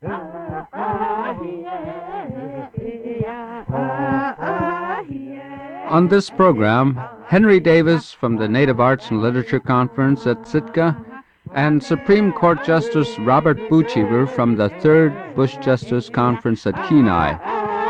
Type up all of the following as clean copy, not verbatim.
On this program, Henry Davis from the Native Arts and Literature Conference at Sitka and Supreme Court Justice Robert Bucheever from the 3rd Bush Justice Conference at Kenai.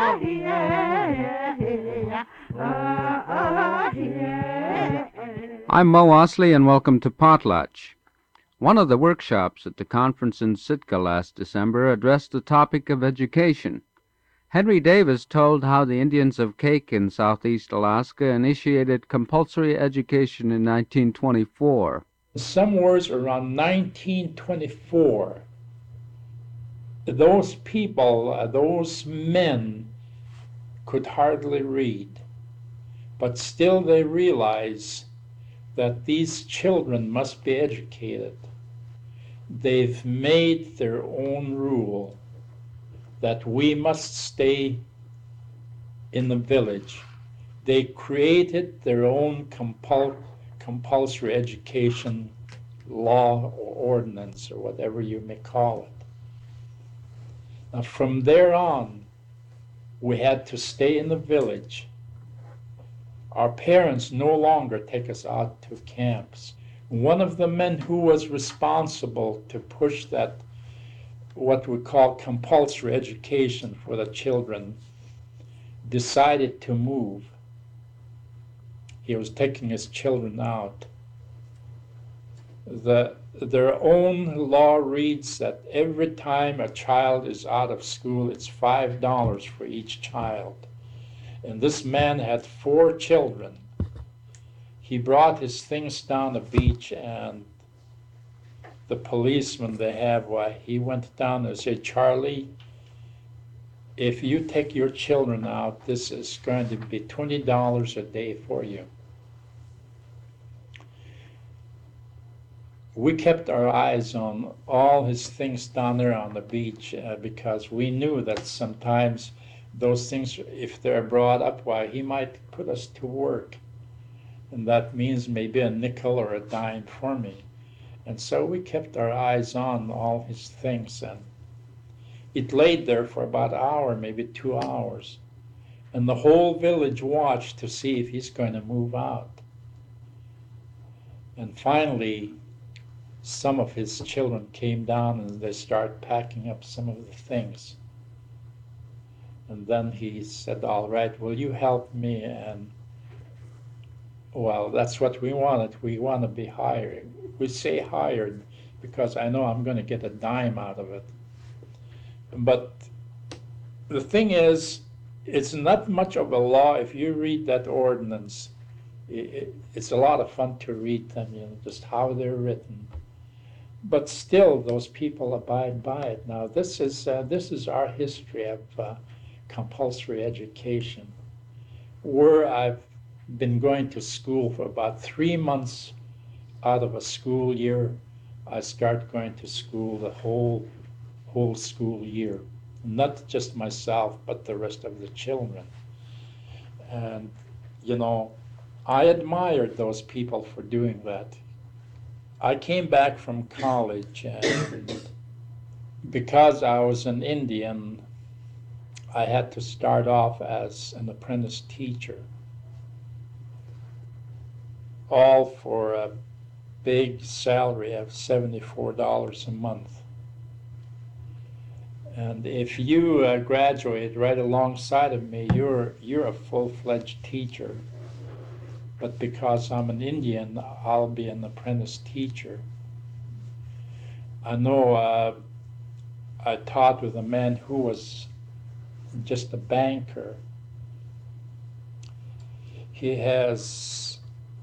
I'm Mo Osley, and welcome to Potlatch. One of the workshops at the conference in Sitka last December addressed the topic of education. Henry Davis told how the Indians of Kake in southeast Alaska initiated compulsory education in 1924. Somewhere around 1924, those people, those men, could hardly read, but still they realize that these children must be educated. They've made their own rule that we must stay in the village. They created their own compulsory education law or ordinance or whatever you may call it. Now from there on, we had to stay in the village. Our parents no longer take us out to camps. One of the men who was responsible to push that, what we call compulsory education for the children, decided to move. He was taking his children out. Their own law reads that every time a child is out of school, it's $5 for each child. And this man had 4 children. He brought his things down the beach, and the policeman they have, he went down and said, "Charlie, if you take your children out, this is going to be $20 a day for you." We kept our eyes on all his things down there on the beach because we knew that sometimes those things, if they're brought up, he might put us to work. And that means maybe a nickel or a dime for me. And so we kept our eyes on all his things, and it laid there for about an hour, maybe 2 hours. And the whole village watched to see if he's going to move out. And finally, some of his children came down and they started packing up some of the things. And then he said, "All right, will you help me?" And well, that's what we wanted. We want to be hired. We say hired because I know I'm going to get a dime out of it. But the thing is, it's not much of a law. If you read that ordinance, it's a lot of fun to read them, just how they're written. But still, those people abide by it. Now, this is our history of compulsory education, where I've been going to school for about 3 months out of a school year. I start going to school the whole school year, not just myself, but the rest of the children. And I admired those people for doing that. I came back from college, and because I was an Indian, I had to start off as an apprentice teacher, all for a big salary of $74 a month. And if you graduate right alongside of me, you're a full-fledged teacher. But because I'm an Indian, I'll be an apprentice teacher. I know I taught with a man who was just a banker. He has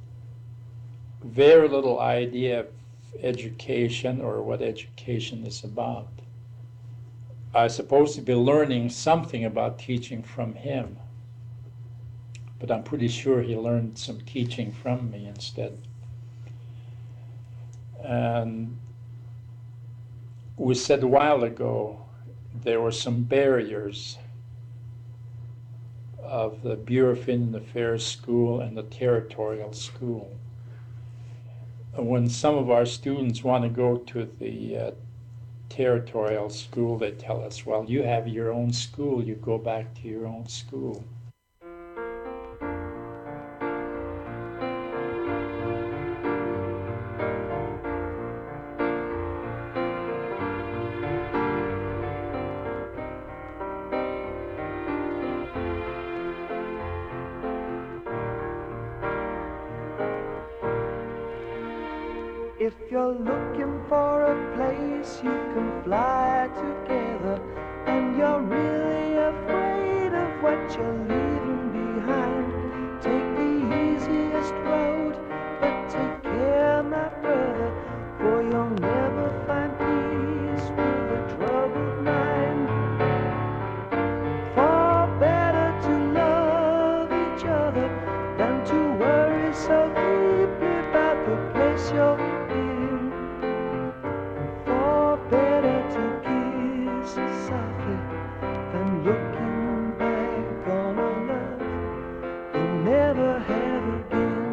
very little idea of education or what education is about. I'm supposed to be learning something about teaching from him, but I'm pretty sure he learned some teaching from me instead. And we said a while ago there were some barriers of the Bureau of Indian Affairs school and the territorial school. When some of our students want to go to the territorial school, they tell us, well, you have your own school, you go back to your own school. If you're looking for a place you can fly together, and you're really afraid of what you're leaving behind, take the easiest road, but take care, my brother, for you'll never find peace with a troubled mind. Far better to love each other than to worry so deeply about the place you're in. Far better to kiss softly than looking back on a love you'll never have again.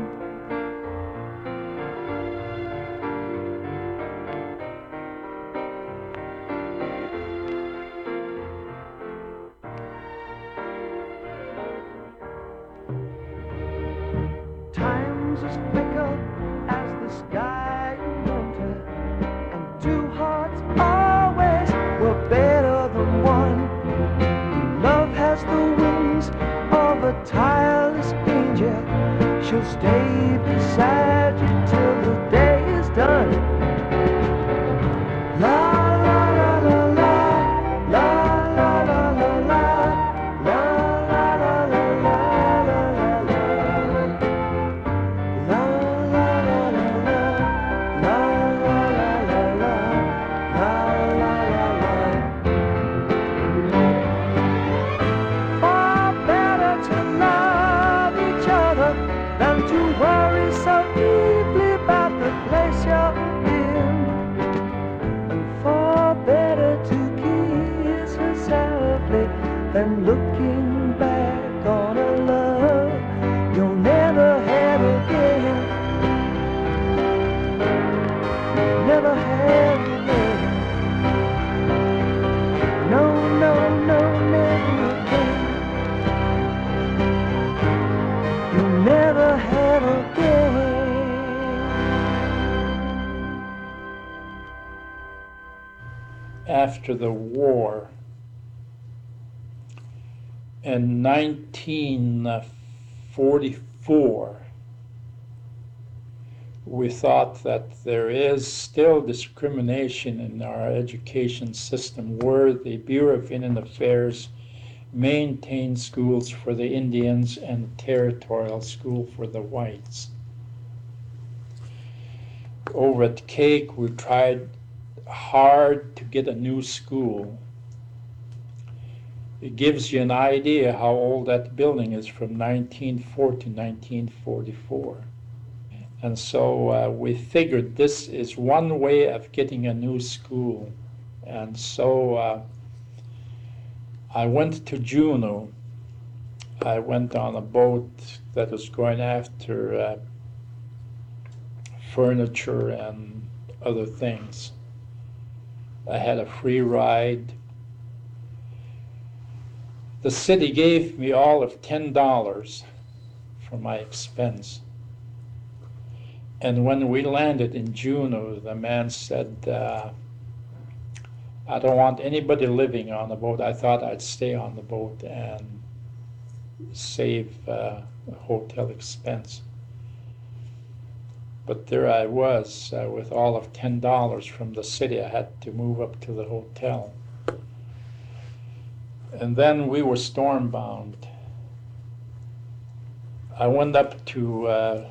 Times as fickle as the sky in winter, and two hearts always were better than one. Love has the wings of a tireless angel. She'll stay beside you till the day is done. La la la la la, la la la la la, la la la la la la la la. La la la la la, la la la la la, la la la la. Far better to love each other than to worry so deeply about the place you're in. And far better to kiss her softly than looking back on a love you'll never have again. Never have again. No, no, no, never again. You'll never have again. After the war, in 1944, we thought that there is still discrimination in our education system, where the Bureau of Indian Affairs maintains schools for the Indians and the territorial school for the whites. Over at Cake, we tried hard to get a new school. It gives you an idea how old that building is, from 1904 to 1944. And so we figured this is one way of getting a new school. And so I went to Juneau. I went on a boat that was going after furniture and other things. I had a free ride. The city gave me all of $10 for my expense. And when we landed in Juneau, the man said, I don't want anybody living on the boat. I thought I'd stay on the boat and save a hotel expense. But there I was with all of $10 from the city. I had to move up to the hotel. And then we were stormbound. I went up to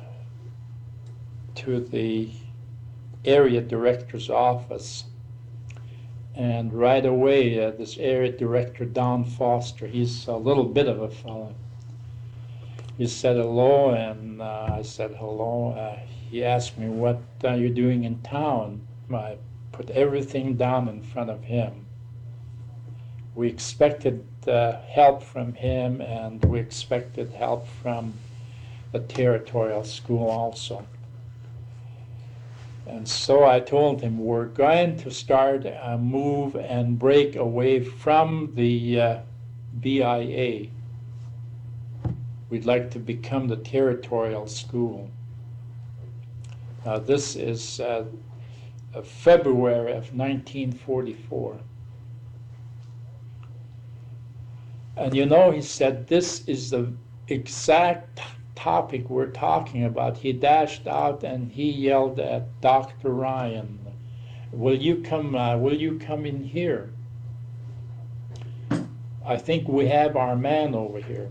the area director's office, and right away this area director, Don Foster, he's a little bit of a fellow. He said hello, and I said hello. He asked me, what are you doing in town? I put everything down in front of him. We expected help from him, and we expected help from the territorial school also. And so I told him, we're going to start a move and break away from the BIA. We'd like to become the territorial school. Now this is February of 1944. And you know, he said, this is the exact topic we're talking about. He dashed out and he yelled at Dr. Ryan, will you come in here? I think we have our man over here.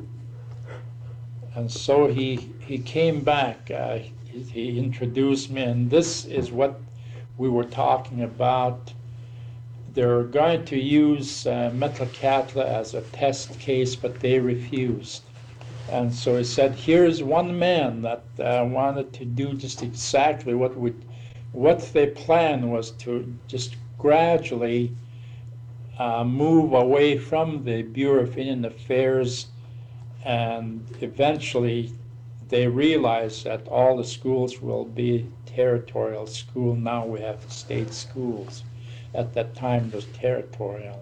And so he came back, he introduced me, and this is what we were talking about. They're going to use Metlakatla as a test case, but they refused. And so he said, here's one man that wanted to do just exactly what their plan was, to just gradually move away from the Bureau of Indian Affairs, and eventually they realized that all the schools will be territorial school. Now we have the state schools. At that time it was territorial.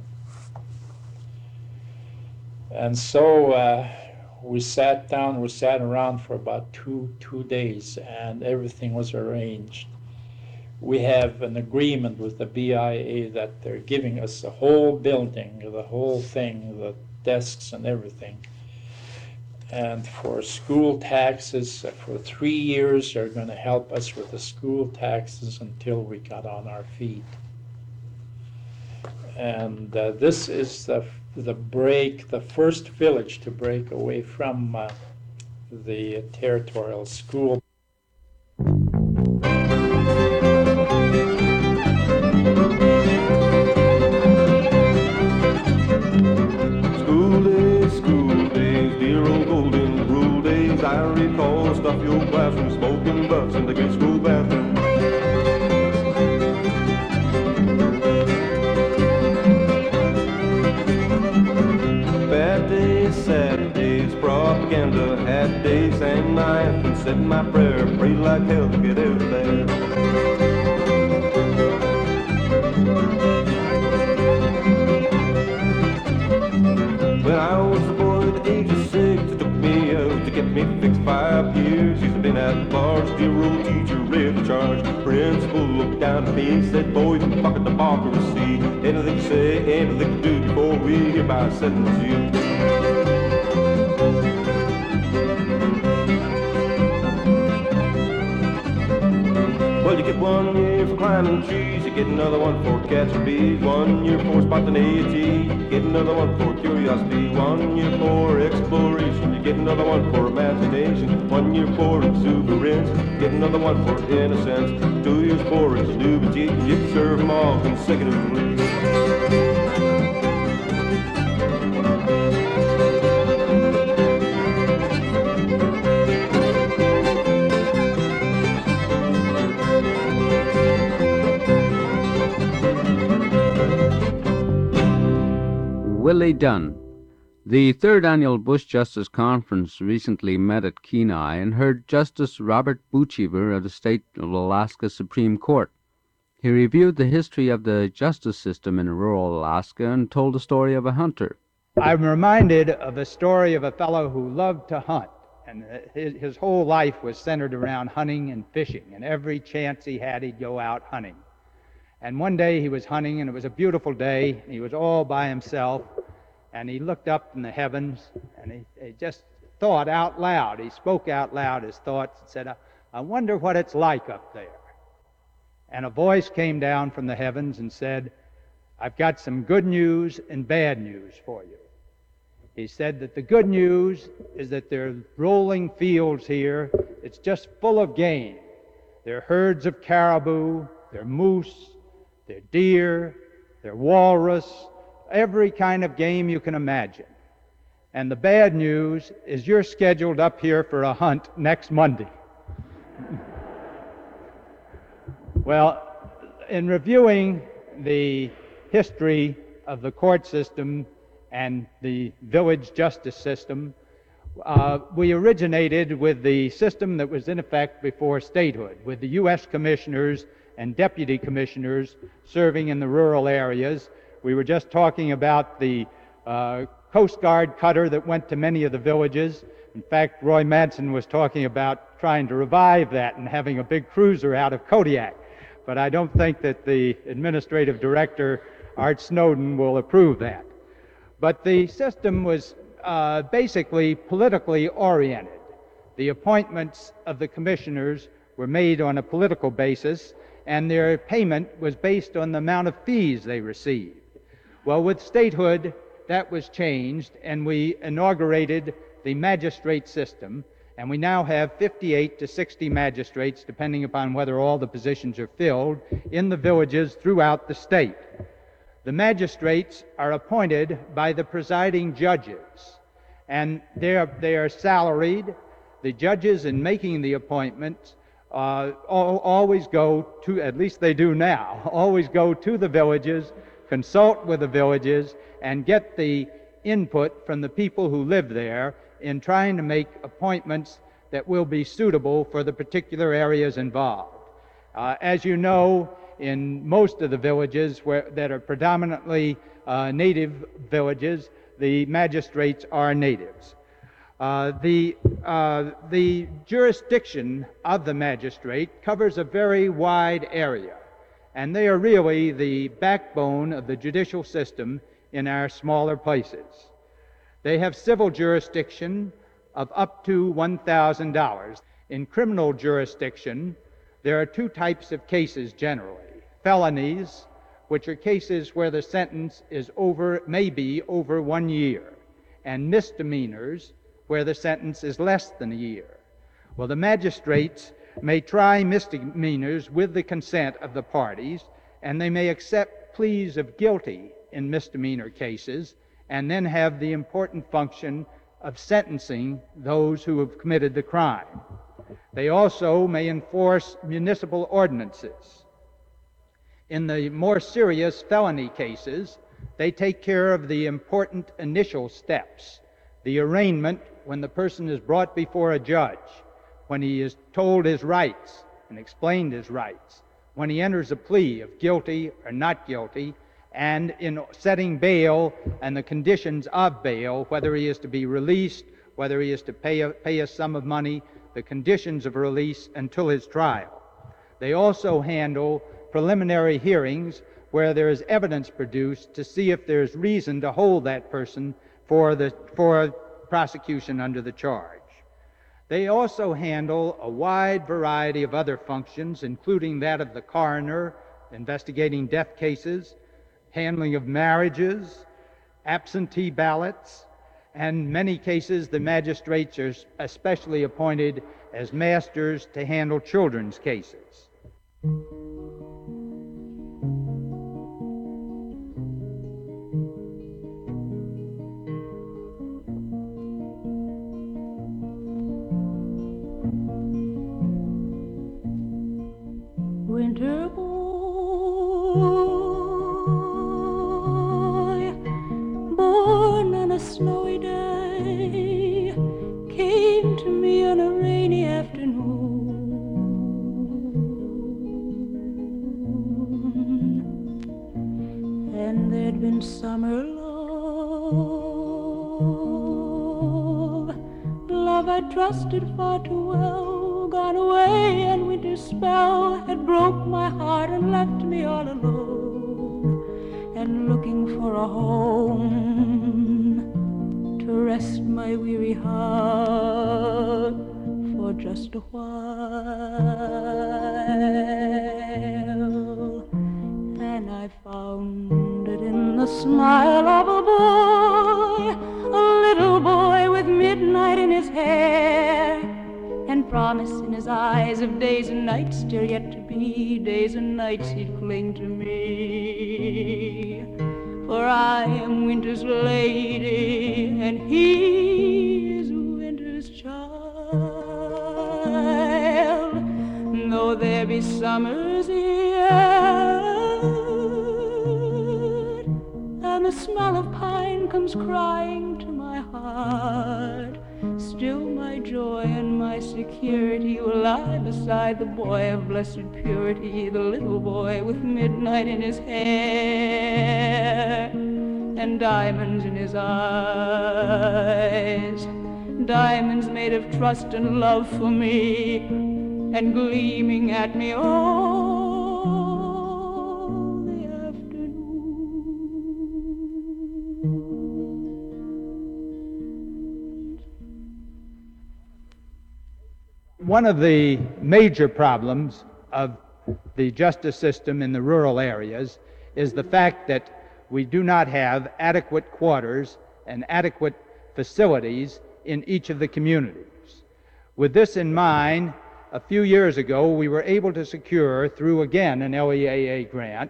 And so we sat around for about two days, and everything was arranged. We have an agreement with the BIA that they're giving us the whole building, the whole thing, the desks and everything. And for school taxes, for 3 years, they're going to help us with the school taxes until we got on our feet. And this is the first village to break away from the territorial school. School days, dear old golden rule days. I recall stuff your classroom, smoking butts in the good school bathroom. Bad days, sad days, propaganda had days, sang my anthem, said my prayer, prayed like hell to get out of there. When I was a boy at the age of 6, it took me out to get me fixed 5 years. He's been at large, dear old teacher, read the charge. Principal looked down at me, said, boy, you fucking democracy. Anything to say, anything to do before we hereby sentence you. Well, you get 1 year for climbing trees, you get another one for catching bees. 1 year for spontaneity, you get another one for curiosity. 1 year for exploration, you get another one for imagination. 1 year for exuberance, you get another one for innocence. 2 years for ingenuity, you can serve them all consecutively. Willie Dunn. The third annual Bush Justice Conference recently met at Kenai and heard Justice Robert Buchever of the state of Alaska Supreme Court. He reviewed the history of the justice system in rural Alaska and told the story of a hunter. I'm reminded of a story of a fellow who loved to hunt, and his whole life was centered around hunting and fishing, and every chance he had, he'd go out hunting. And one day he was hunting, and it was a beautiful day. He was all by himself, and he looked up in the heavens, and he just thought out loud. He spoke out loud his thoughts and said, I wonder what it's like up there. And a voice came down from the heavens and said, I've got some good news and bad news for you. He said that the good news is that there are rolling fields here. It's just full of game. There are herds of caribou, there are moose, there are deer, there are walrus, every kind of game you can imagine. And the bad news is you're scheduled up here for a hunt next Monday. Well, in reviewing the history of the court system and the village justice system, We originated with the system that was in effect before statehood, with the U.S. commissioners and deputy commissioners serving in the rural areas. We were just talking about the Coast Guard cutter that went to many of the villages. In fact, Roy Madsen was talking about trying to revive that and having a big cruiser out of Kodiak. But I don't think that the administrative director, Art Snowden, will approve that. But the system was basically politically oriented. The appointments of the commissioners were made on a political basis, and their payment was based on the amount of fees they received. Well, with statehood, that was changed, and we inaugurated the magistrate system, and we now have 58 to 60 magistrates, depending upon whether all the positions are filled, in the villages throughout the state. The magistrates are appointed by the presiding judges, and they are salaried. The judges, in making the appointments, always go to, at least they do now, always go to the villages, consult with the villages, and get the input from the people who live there in trying to make appointments that will be suitable for the particular areas involved. As you know, in most of the villages that are predominantly native villages, the magistrates are natives. The jurisdiction of the magistrate covers a very wide area, and they are really the backbone of the judicial system in our smaller places. They have civil jurisdiction of up to $1,000. In criminal jurisdiction, there are two types of cases generally. Felonies, which are cases where the sentence is may be over 1 year, and misdemeanors, where the sentence is less than a year. Well, the magistrates may try misdemeanors with the consent of the parties, and they may accept pleas of guilty in misdemeanor cases, and then have the important function of sentencing those who have committed the crime. They also may enforce municipal ordinances. In the more serious felony cases, they take care of the important initial steps, the arraignment when the person is brought before a judge, when he is told his rights and explained his rights, when he enters a plea of guilty or not guilty, and in setting bail and the conditions of bail, whether he is to be released, whether he is to pay a sum of money, the conditions of release until his trial. They also handle preliminary hearings where there is evidence produced to see if there is reason to hold that person for prosecution under the charge. They also handle a wide variety of other functions, including that of the coroner, investigating death cases, handling of marriages, absentee ballots, and in many cases the magistrates are especially appointed as masters to handle children's cases. Winter boy, born on a snowy day, came to me on a rainy afternoon. And there'd been summer love I trusted far too well, gone away, and winter's spell had broke my heart and left me all alone, and looking for a home to rest my weary heart for just a while. And I found it in the smile of a boy, a little boy with midnight in his hair, and promise in his eyes of days and nights still yet to be. Days and nights he'd cling to me, for I am winter's lady and he is winter's child. Though there be summers yet, and the smell of pine comes crying to my my heart. Still my joy and my security will lie beside the boy of blessed purity, the little boy with midnight in his hair and diamonds in his eyes, diamonds made of trust and love for me and gleaming at me all the afternoon. One of the major problems of the justice system in the rural areas is the fact that we do not have adequate quarters and adequate facilities in each of the communities. With this in mind, a few years ago we were able to secure, through again an LEAA grant,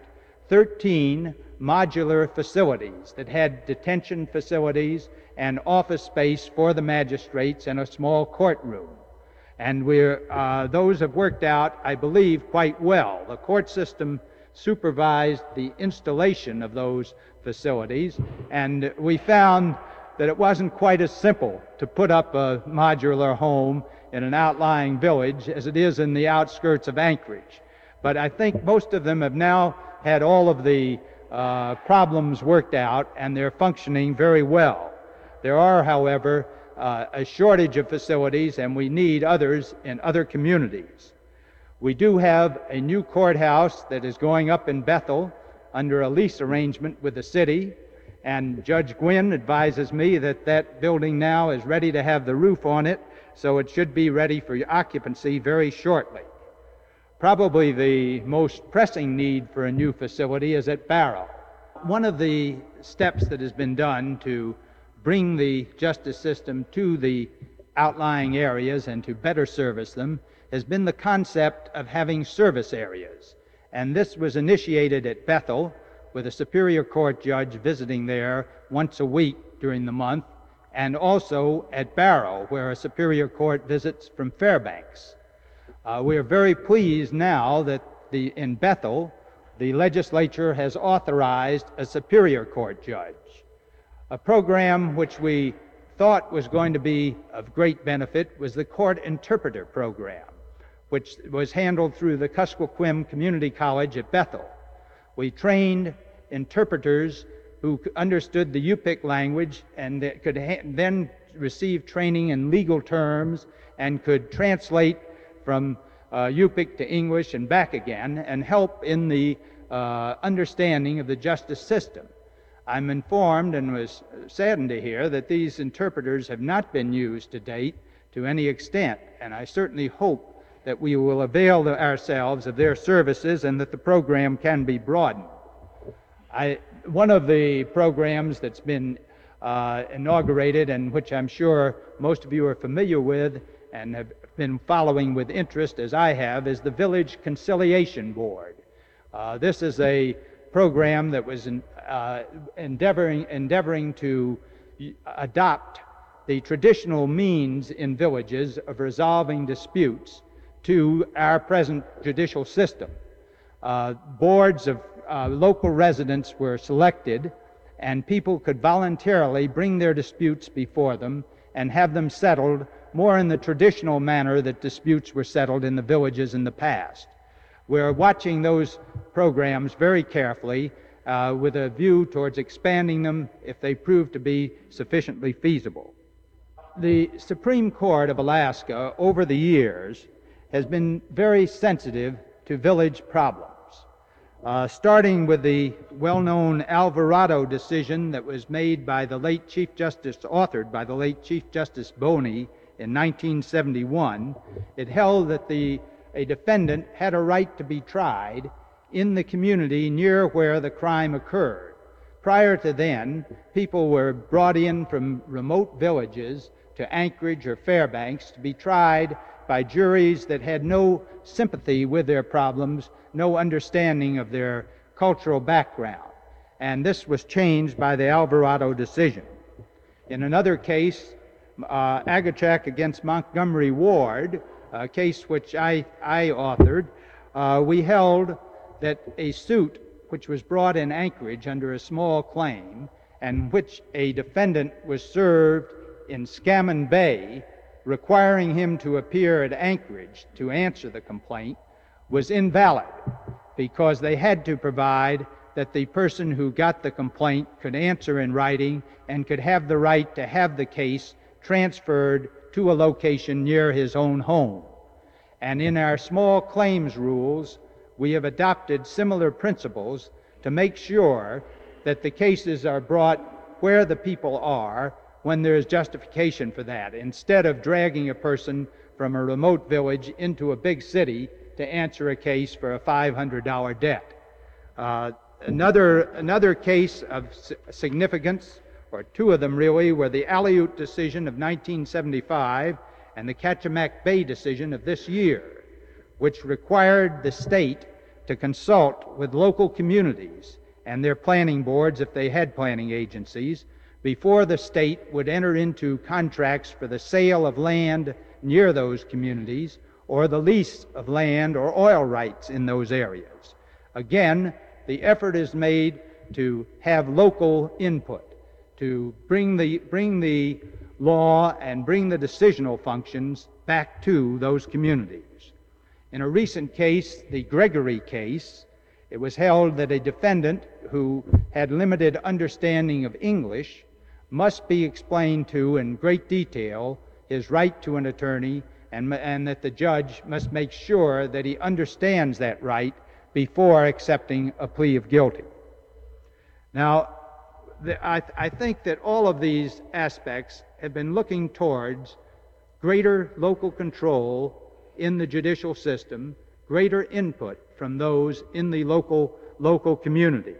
13 modular facilities that had detention facilities and office space for the magistrates and a small courtroom. And those have worked out, I believe, quite well. The court system supervised the installation of those facilities, and we found that it wasn't quite as simple to put up a modular home in an outlying village as it is in the outskirts of Anchorage. But I think most of them have now had all of the problems worked out, and they're functioning very well. There are, however, a shortage of facilities, and we need others in other communities. We do have a new courthouse that is going up in Bethel under a lease arrangement with the city, and Judge Gwynn advises me that that building now is ready to have the roof on it, so it should be ready for occupancy very shortly. Probably the most pressing need for a new facility is at Barrow. One of the steps that has been done to bring the justice system to the outlying areas and to better service them has been the concept of having service areas. And this was initiated at Bethel, with a Superior Court judge visiting there once a week during the month, and also at Barrow, where a Superior Court visits from Fairbanks. We are very pleased now that in Bethel, the legislature has authorized a Superior Court judge. A program which we thought was going to be of great benefit was the Court Interpreter Program, which was handled through the Kuskokwim Community College at Bethel. We trained interpreters who understood the Yupik language and could then receive training in legal terms and could translate from Yupik to English and back again and help in the understanding of the justice system. I'm informed and was saddened to hear that these interpreters have not been used to date to any extent, and I certainly hope that we will avail ourselves of their services and that the program can be broadened. One of the programs that's been inaugurated, and which I'm sure most of you are familiar with and have been following with interest as I have, is the Village Conciliation Board. This is a program that was endeavoring to adopt the traditional means in villages of resolving disputes to our present judicial system. Boards of local residents were selected, and people could voluntarily bring their disputes before them and have them settled more in the traditional manner that disputes were settled in the villages in the past. We're watching those programs very carefully with a view towards expanding them if they prove to be sufficiently feasible. The Supreme Court of Alaska over the years has been very sensitive to village problems. Starting with the well-known Alvarado decision that was made by the late Chief Justice, authored by the late Chief Justice Boney in 1971, it held that a defendant had a right to be tried in the community near where the crime occurred. Prior to then, people were brought in from remote villages to Anchorage or Fairbanks to be tried by juries that had no sympathy with their problems, no understanding of their cultural background. And this was changed by the Alvarado decision. In another case, Agachak against Montgomery Ward, a case which I authored, we held that a suit which was brought in Anchorage under a small claim and which a defendant was served in Scammon Bay, requiring him to appear at Anchorage to answer the complaint, was invalid because they had to provide that the person who got the complaint could answer in writing and could have the right to have the case transferred to a location near his own home. And in our small claims rules, we have adopted similar principles to make sure that the cases are brought where the people are when there is justification for that, instead of dragging a person from a remote village into a big city to answer a case for a $500 debt. Another case of significance, or two of them really, were the Aleut decision of 1975 and the Kachemak Bay decision of this year, which required the state to consult with local communities and their planning boards, if they had planning agencies, before the state would enter into contracts for the sale of land near those communities or the lease of land or oil rights in those areas. Again, the effort is made to have local input, to bring the law and bring the decisional functions back to those communities. In a recent case, the Gregory case, it was held that a defendant who had limited understanding of English must be explained to in great detail his right to an attorney, and that the judge must make sure that he understands that right before accepting a plea of guilty. Now, I think that all of these aspects have been looking towards greater local control in the judicial system, greater input from those in the local communities.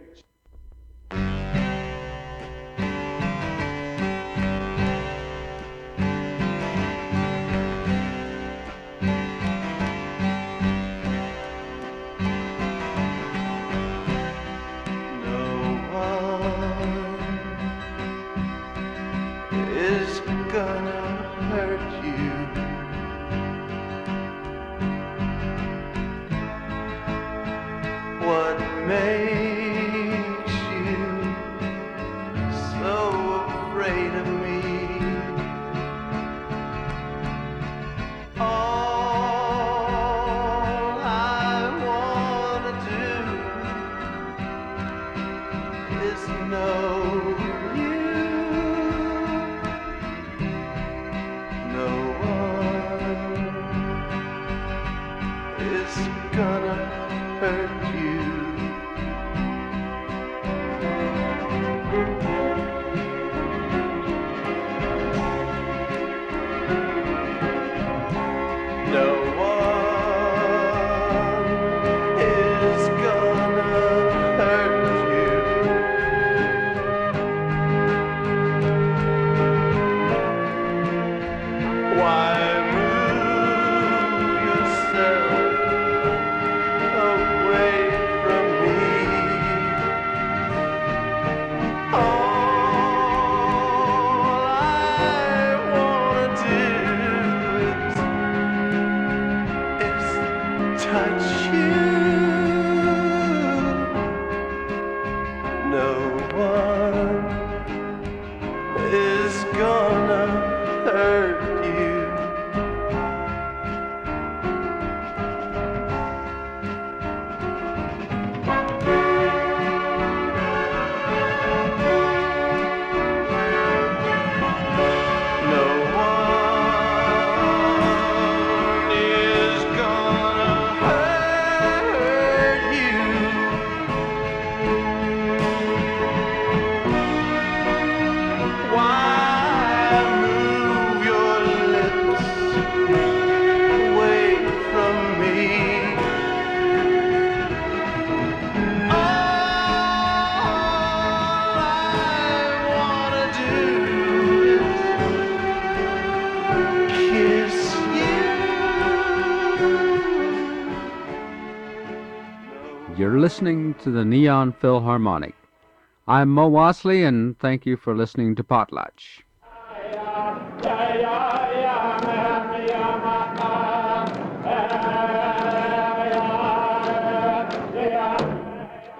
You're listening to the Neon Philharmonic. I'm Mo Wasley, and thank you for listening to Potlatch.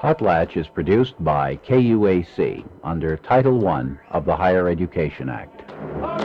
Potlatch is produced by KUAC under Title I of the Higher Education Act.